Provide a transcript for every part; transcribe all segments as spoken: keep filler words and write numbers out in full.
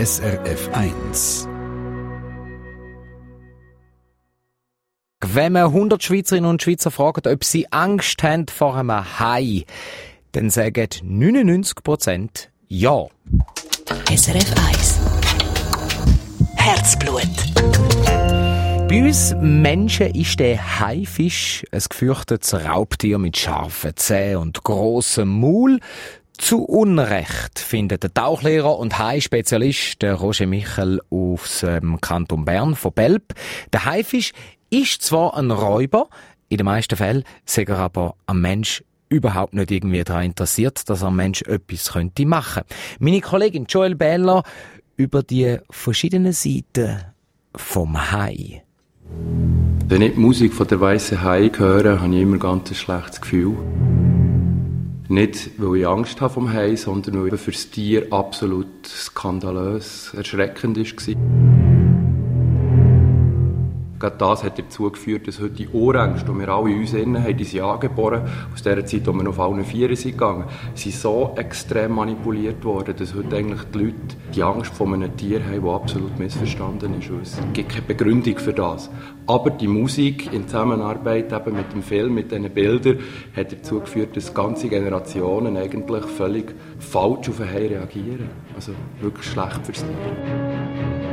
S R F eins. Wenn man hundert Schweizerinnen und Schweizer fragt, ob sie Angst haben vor einem Hai, dann sagen neunundneunzig Prozent ja. S R F eins. Herzblut. Bei uns Menschen ist der Haifisch ein gefürchtetes Raubtier mit scharfen Zähnen und grossem Maul. Zu Unrecht findet der Tauchlehrer und Hai-Spezialist Roger Michel aus dem Kanton Bern von Belp. Der Haifisch ist zwar ein Räuber, in den meisten Fällen sei er aber am Mensch überhaupt nicht irgendwie daran interessiert, dass ein Mensch etwas könnte machen. Meine Kollegin Joel Bähler über die verschiedenen Seiten vom Hai. Wenn ich die Musik von der weißen Hai höre, habe ich immer ganz ein schlechtes Gefühl. Nicht, weil ich Angst habe vom Hai, sondern weil für das Tier absolut skandalös, erschreckend war. Gerade das hat dazu geführt, dass heute die Urängste, die wir alle in uns innen haben, die sind angeboren, aus der Zeit, wo wir noch auf allen Vieren sind gegangen, sind so extrem manipuliert worden, dass heute eigentlich die Leute die Angst vor einem Tier haben, die absolut missverstanden ist. Es gibt keine Begründung für das. Aber die Musik in Zusammenarbeit eben mit dem Film, mit diesen Bildern, hat dazu geführt, dass ganze Generationen eigentlich völlig falsch auf ein Hai reagieren. Also wirklich schlecht fürs Tier.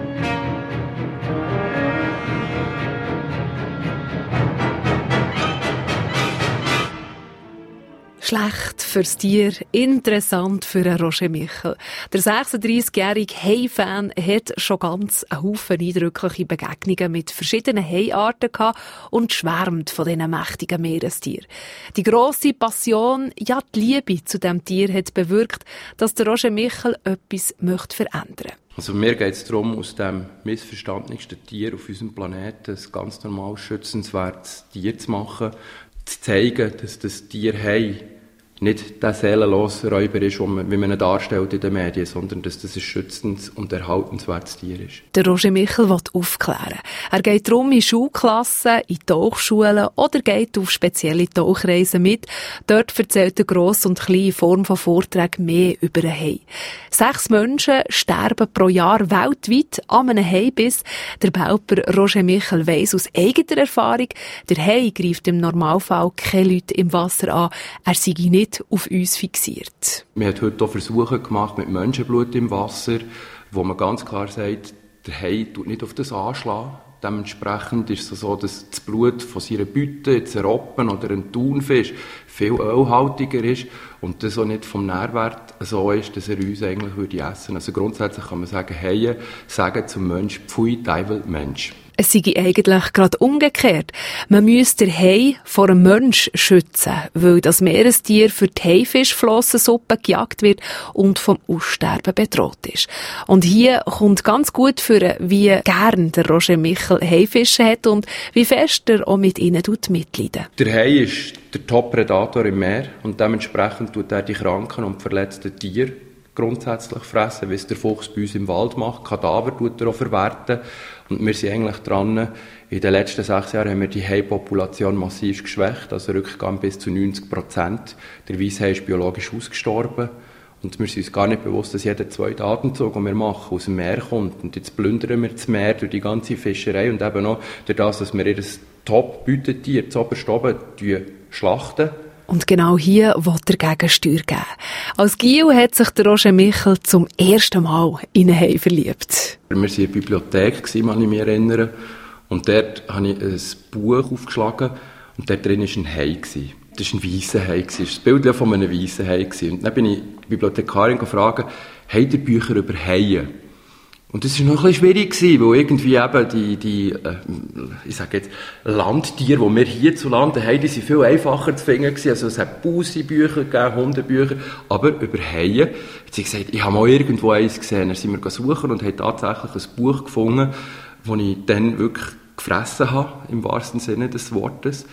Schlecht fürs Tier, interessant für Roger Michel. Der sechsunddreiszigjährige Hai-Fan hat schon ganz einen Haufen eindrückliche Begegnungen mit verschiedenen Haiarten gehabt und schwärmt von diesen mächtigen Meerestieren. Die grosse Passion, ja die Liebe zu diesem Tier hat bewirkt, dass der Roger Michel etwas möchte verändern. Also mir geht es darum, aus dem missverstandensten Tier auf unserem Planeten ein ganz normal schützenswertes Tier zu machen, zu zeigen, dass das Tier Hai nicht der seelenlose Räuber ist, wie man ihn darstellt in den Medien, sondern dass das ein schützendes und erhaltenswertes Tier ist. Der Roger Michel will aufklären. Er geht darum in Schulklassen, in Tauchschulen oder geht auf spezielle Tauchreisen mit. Dort erzählt er gross und klein in Form von Vorträgen mehr über einen Hai. Sechs Menschen sterben pro Jahr weltweit an einem Haibiss. Der Belper Roger Michel weiss aus eigener Erfahrung, der Hai greift im Normalfall keine Leute im Wasser an. Er sei nicht auf uns fixiert. Wir haben heute auch Versuche gemacht mit Menschenblut im Wasser, wo man ganz klar sagt, der Hai tut nicht auf das anschlagen. Dementsprechend ist es so, dass das Blut von seiner Beute, jetzt ein Robben oder ein Thunfisch, viel ölhaltiger ist und das auch nicht vom Nährwert so ist, dass er uns eigentlich würde essen. Also grundsätzlich kann man sagen, Haie sagen zum Mensch, pfui, Teufel, Mensch. Es sei eigentlich gerade umgekehrt. Man müsste den Hai vor einem Mensch schützen, weil das Meerestier für die Haifischflossensuppe gejagt wird und vom Aussterben bedroht ist. Und hier kommt ganz gut für, wie gern der Roger Michel Haifische hat und wie fest er auch mit ihnen mitleiden. Der Hai ist der Top-Predator im Meer und dementsprechend tut er die kranken und verletzten Tiere grundsätzlich fressen, wie es der Fuchs bei uns im Wald macht. Kadaver tut er auch verwerten. Und wir sind eigentlich dran, in den letzten sechs Jahren haben wir die Hai-Population massiv geschwächt, also Rückgang bis zu neunzig Prozent. Der Weisshai ist biologisch ausgestorben. Und wir sind uns gar nicht bewusst, dass jeder zweite Atemzug, den wir machen, aus dem Meer kommt. Und jetzt plündern wir das Meer durch die ganze Fischerei und eben auch durch das, dass wir ihr Top-Beutetier zu oberst oben schlachten. Und genau hier will er Gegensteuer geben. Als Gil hat sich der Roger Michel zum ersten Mal in einen Hai verliebt. Wir waren in der Bibliothek, kann ich mich erinnern. Und dort habe ich ein Buch aufgeschlagen und dort drin war ein Hai. Das war ein weisser Hai. Das war das Bild von einem weissen Hai. Und dann bin ich die Bibliothekarin gefragt, habt ihr Bücher über Haie? Und das war noch ein bisschen schwierig, weil irgendwie eben die, die äh, ich sage jetzt, Landtiere, die wir hierzulande haben, die sind viel einfacher zu finden gewesen. Also es hat Bussi-Bücher gegeben, Hundebücher, aber über Haie. Hat sie gesagt, ich habe mal irgendwo eins gesehen. Dann sind wir suchen und haben tatsächlich ein Buch gefunden, das ich dann wirklich gefressen habe, im wahrsten Sinne des Wortes.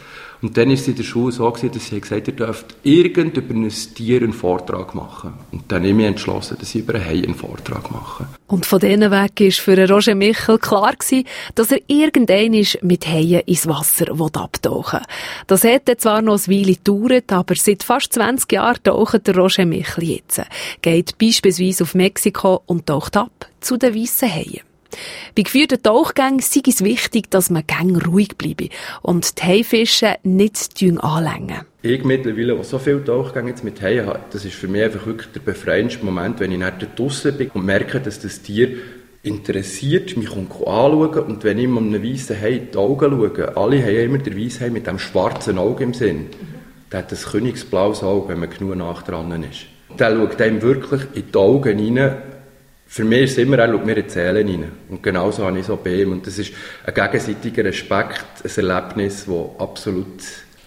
Und dann war es in der Schule so, gewesen, dass sie gesagt haben, ihr dürft irgend über ein Tier einen Vortrag machen. Und dann habe ich mich entschlossen, dass ich über einen Hai einen Vortrag mache. Und von diesen Weg war für Roger Michel klar gewesen, dass er irgendwann mit Haien ins Wasser abtauchen will. Das hätte zwar noch eine Weile gedauert, aber seit fast zwanzig Jahren taucht der Roger Michel jetzt. Geht beispielsweise auf Mexiko und taucht ab zu den weissen Haien. Bei geführten Tauchgängen sei es wichtig, dass man gang ruhig bleibe und die Haifische nicht anlängen. Ich mittlerweile, der so viele Tauchgänge jetzt mit Haien hat, das ist für mich einfach wirklich der befreiendste Moment, wenn ich dann da draussen bin und merke, dass das Tier interessiert, mich anschauen und wenn ich einem weissen Hai in die Augen schaue, alle haben immer den weissen Hai mit dem schwarzen Auge im Sinn. Der hat ein königsblaues Auge, wenn man genug nach dran ist. Der schaut einem wirklich in die Augen hinein. Für mich ist es immer, er schaut mir in die Seele rein. Und genauso habe ich so bei ihm. Und das ist ein gegenseitiger Respekt, ein Erlebnis, das absolut,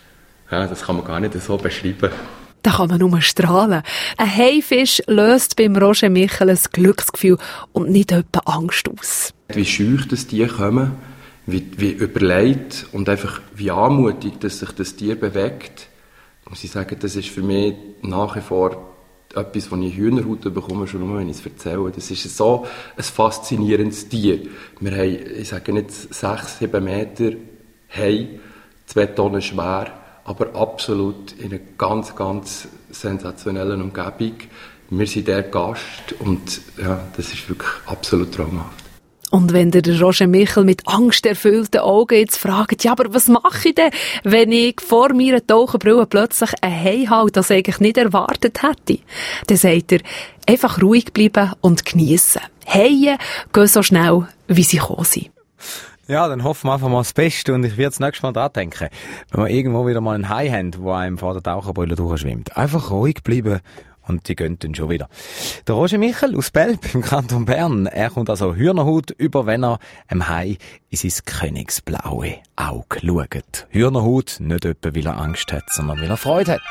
ja, das kann man gar nicht so beschreiben. Da kann man nur strahlen. Ein Haifisch löst beim Roger Michel ein Glücksgefühl und nicht etwa Angst aus. Wie scheu das Tier kommen, wie, wie überlegt und einfach wie anmutig, dass sich das Tier bewegt. Muss ich sagen, das ist für mich nach wie vor etwas, wo ich Hühnerhaut bekomme, schon nur, wenn ich es erzähle. Das ist so ein faszinierendes Tier. Wir haben, ich sage nicht sechs, sieben Meter Hai, zwei Tonnen schwer, aber absolut in einer ganz, ganz sensationellen Umgebung. Wir sind der Gast und ja, das ist wirklich absolut traumhaft. Und wenn der Roger Michel mit angsterfüllten Augen jetzt fragt, ja, aber was mache ich denn, wenn ich vor meiner Taucherbrille plötzlich ein Hai habe, das ich eigentlich nicht erwartet hätte? Dann sagt er, einfach ruhig bleiben und geniessen. Haie gehen so schnell, wie sie gekommen sind. Ja, dann hoffen wir einfach mal das Beste und ich werde das nächste Mal dran denken, wenn wir irgendwo wieder mal einen Hai haben, der einem vor der Taucherbrille durchschwimmt. Einfach ruhig bleiben. Und die gehen dann schon wieder. Der Roger Michel aus Belp im Kanton Bern, er kommt also Hühnerhaut über, wenn er einem Hai in sein königsblaue Auge schaut. Hühnerhaut nicht etwa, weil er Angst hat, sondern weil er Freude hat.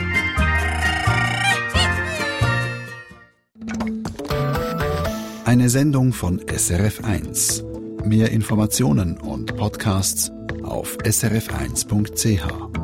Eine Sendung von S R F eins. Mehr Informationen und Podcasts auf s r f eins punkt c h.